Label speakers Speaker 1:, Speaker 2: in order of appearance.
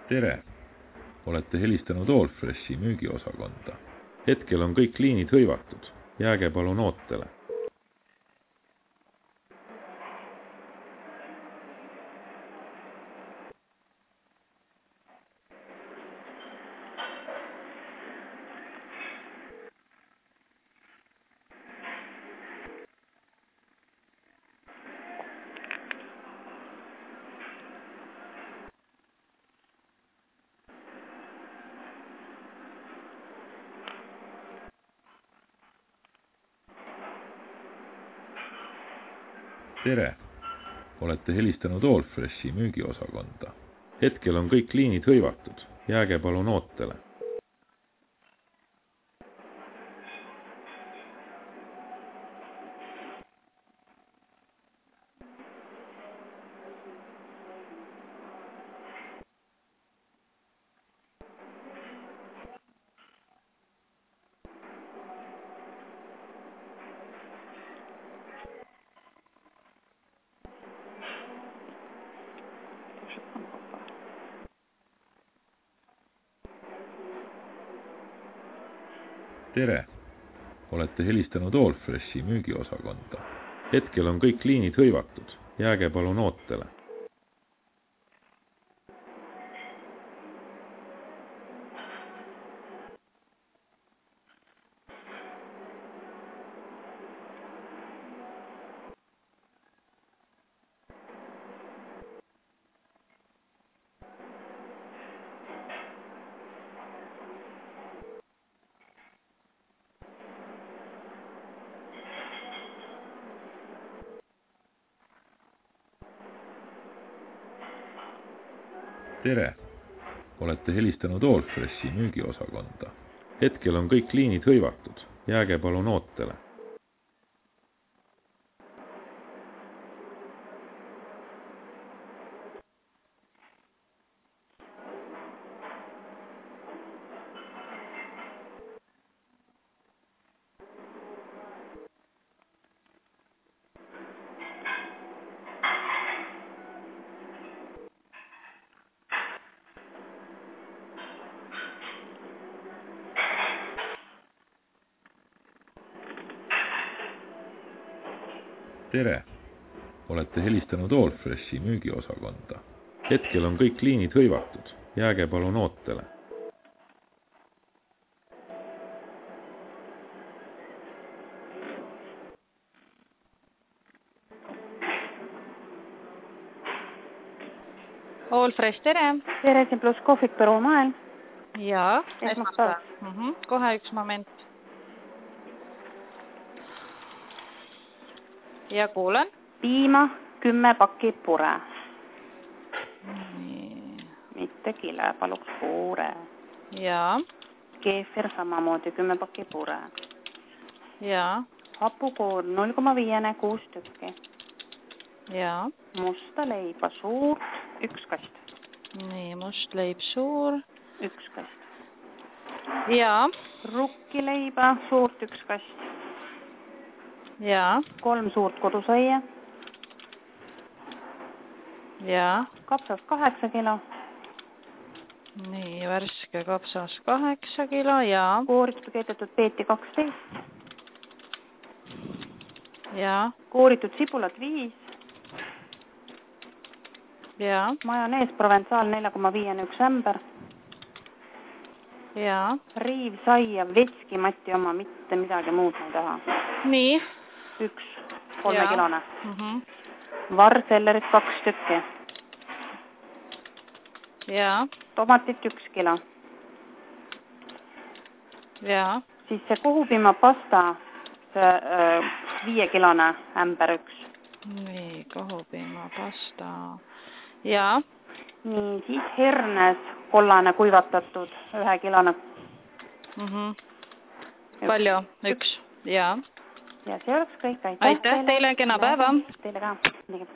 Speaker 1: Tere! Olete helistanud Allfreshi müügiosakonda. Hetkel on kõik liinid hõivatud. Jääge palun ootele. Tere! Olete helistanud Allfreshi müügiosakonda. Hetkel on kõik liinid hõivatud. Jääge palun ootele. Tere! Olete helistanud Allfreshi müügiosakonda. Hetkel on kõik liinid hõivatud. Jääge palun ootele. Tere! Olete helistanud Allfreshi müügiosakonda. Hetkel on kõik liinid hõivatud. Jääge palun ootele. Tere! Olete helistanud Allfreshi müügiosakonda. Hetkel on kõik liinid hõivatud. Jääge palun ootele.
Speaker 2: Allfresh, tere!
Speaker 3: Tere, siin pluss kohvik Põru mael.
Speaker 2: Jaa,
Speaker 3: Esmaspäev.
Speaker 2: Kohe üks moment. Ja kuulen.
Speaker 3: Piima 10 pakki pure.
Speaker 2: Nii.
Speaker 3: Mitte kile, paluks pure.
Speaker 2: Jaa,
Speaker 3: Keefir samamoodi 10 pakki pure.
Speaker 2: jaa,
Speaker 3: Hapukoor 0,5 6 tükki.
Speaker 2: jaa.
Speaker 3: Musta leiba suurt 1 kast.
Speaker 2: Nii, must leib suur.
Speaker 3: 1 kast.
Speaker 2: Jaa,
Speaker 3: Rukkileiba suurt 1 kast.
Speaker 2: jaa,
Speaker 3: 3 suurt kodusaia.
Speaker 2: jaa.
Speaker 3: Kapsas 8 kilo.
Speaker 2: Nii, värske kapsas 8 kilo, jaa,
Speaker 3: Kooritud keedetud peeti 12.
Speaker 2: jaa,
Speaker 3: Kooritud sibulat 5.
Speaker 2: jaa,
Speaker 3: Majonees Provenzaal 4,5 1 ämber.
Speaker 2: jaa.
Speaker 3: Riiv saia vetski Mati oma, mitte midagi muud ma ei taha.
Speaker 2: Nii.
Speaker 3: 1 3 kilone. Varsellerit 2 tükki.
Speaker 2: Jaa,
Speaker 3: Tomatit 1 kilo.
Speaker 2: jaa,
Speaker 3: Siis see kohupiima pasta, see 5 kilone ämber 1.
Speaker 2: nii, kohupiima pasta. Jaa,
Speaker 3: Nii, siis hernes kollane kuivatatud 1 kilone.
Speaker 2: palju? 1, jaa.
Speaker 3: Ja see oleks kõik, aitäh.
Speaker 2: Aitäh teile, kena päeva!
Speaker 3: Teile ka.